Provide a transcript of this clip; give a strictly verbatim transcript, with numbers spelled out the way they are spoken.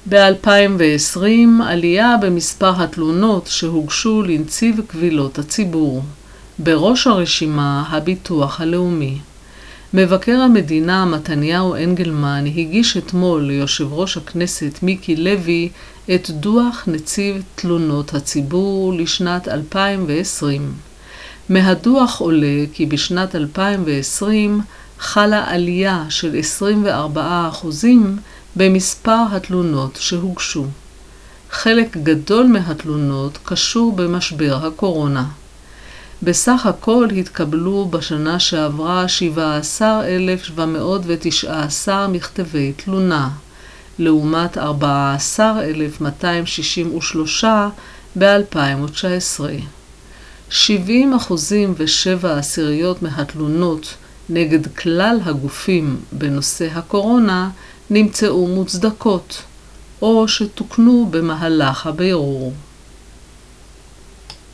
ב-אלפיים ועשרים עלייה במספר התלונות שהוגשו לנציב קבילות הציבור. בראש הרשימה הביטוח הלאומי. מבקר המדינה מתניהו אנגלמן הגיש אתמול ליושב ראש הכנסת מיקי לוי את דוח נציב תלונות הציבור לשנת אלפיים ועשרים. מהדוח עולה כי בשנת אלפיים ועשרים חלה עלייה של עשרים וארבעה אחוז במספר התלונות שהוגשו. חלק גדול מהתלונות קשור במשבר הקורונה. בסך הכל התקבלו בשנה שעברה שבעה עשר אלף שבע מאות ותשע עשרה מכתבי תלונה, לעומת ארבעה עשר אלף מאתיים שישים ושלוש ב-אלפיים ותשע עשרה. שבעים אחוזים ושבע עשיריות מהתלונות נגד כלל הגופים בנושא הקורונה נמצאו מוצדקות, או שתוקנו במהלך הבירור.